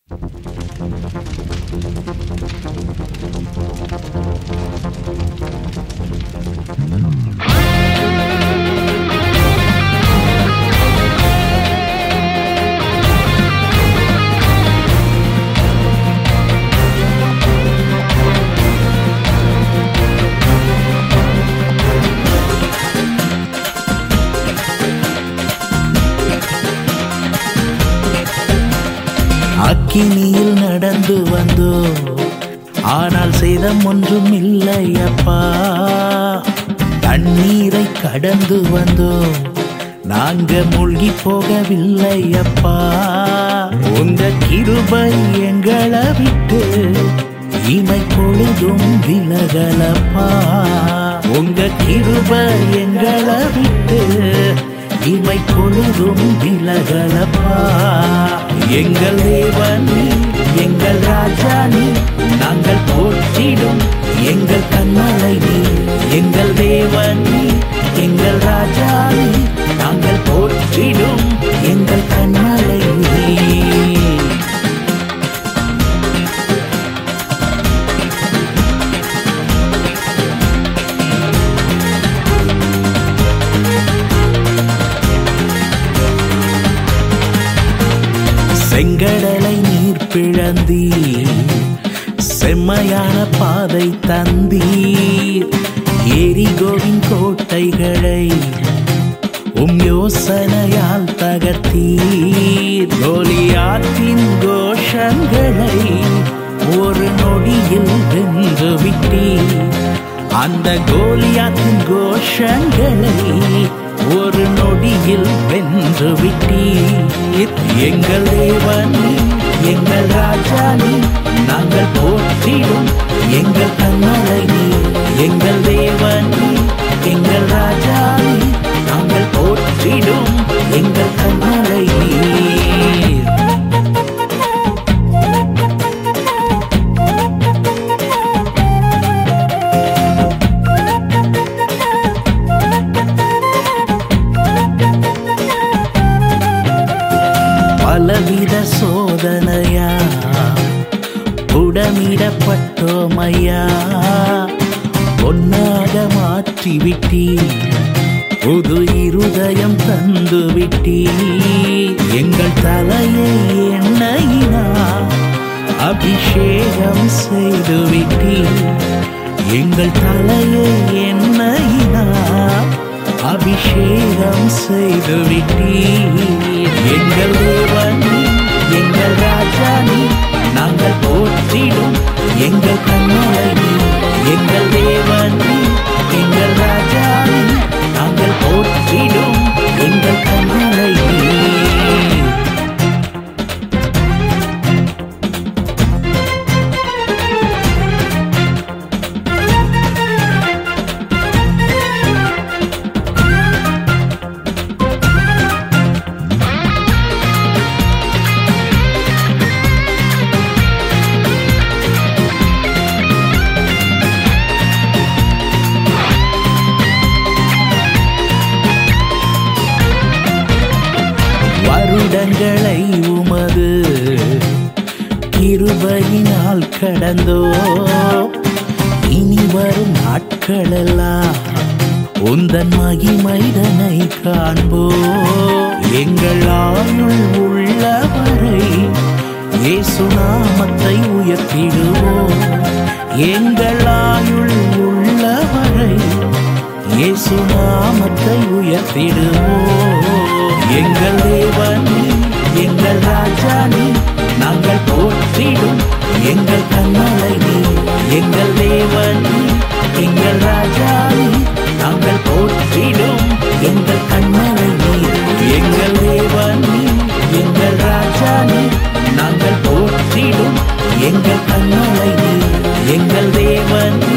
அக்கினியில் நடந்து வந்தோம், ஆனால் சேதம் ஒன்றும் இல்லை அப்பா. தண்ணீரை கடந்து வந்தோம், நாங்க மூழ்கி போகவில்லை அப்பா. உங்க கிருபை எங்களை விட்டு இமை பொழுதும் விலகலப்பா. உங்க கிருபை எங்களை விட்டு இமை பொழுதும் விலகலப்பா. எங்கள் தேவன் நீ, எங்கள் ராஜா நீ, நாங்கள் போற்றிடும் எங்கள் கண்மலை நீ. எங்கள் தேவன் நீ, எங்கள் ராஜா நீ, நாங்கள் போற்றிடும் எங்கள் கண்மலை நீ. செங்கடலை நீர் பிளந்தீர், செம்மையான பாதை தந்தீர். எரிகோவின் கோட்டைகளை யோசனையால் தகர்த்தீர். கோலியாத்தின் கோஷங்களை ஒரு நொடியில் வென்று விட்டீர். அந்த கோலியாத்தின் கோஷங்களை ஒரு நொடியில் வென்று விட்டீர். எங்கள் தேவன் நீ, எங்கள் ராஜா நீ, நாங்கள் போற்றிடும் எங்கள் கண்மலை நீ. எங்கள் தேவன் நீ, எங்கள் ராஜா நீ, நாங்கள் போற்றிடும் எங்கள் கண்மலை நீ. பலவித சோதனையா உடமிடப்பட்டோமையா, பொன்னாக மாற்றிவிட்டீர், புது இருதயம் தந்து விட்டீர். எங்கள் தலையை எண்ணெயினா அபிஷேகம் செய்து விட்டீர். எங்கள் தலையை எண்ணெயினா அபிஷேகம் செய்து விட்டீர். எங்கள் தேவன் நீ, எங்கள் ராஜா நீ, நாங்கள் போற்றிடும் எங்கள் கண்மலை நீ. எங்கள் தேவன் நீ, எங்கள் ராஜா நீ, நாங்கள் போற்றிடும் எங்கள் கண்மலை நீ. வருடங்களை உமது கிருபையினால் கடந்தோ, இனி வரும் நாட்களெல்லாம் உந்தன் மகிமைதனை காண்போ. எங்கள் ஆயுள் உள்ளவரை இயேசு நாமத்தை உயர்த்திடுவோம். எங்கள் ஆயுள் உள்ளவரை இயேசு நாமத்தை உயர்த்திடுவோம். எங்கள் தேவன் நீ, எங்கள் ராஜா நீ, நாங்கள் போற்றிடும் எங்கள் கண்மலை நீ. எங்கள் தேவன் நீ, எங்கள் ராஜா நீ, நாங்கள் போற்றிடும் எங்கள் கண்மலை நீ. எங்கள் தேவன் நீ, எங்கள் ராஜா நீ, நாங்கள் போற்றிடும் எங்கள் கண்மலை நீ. எங்கள் தேவன்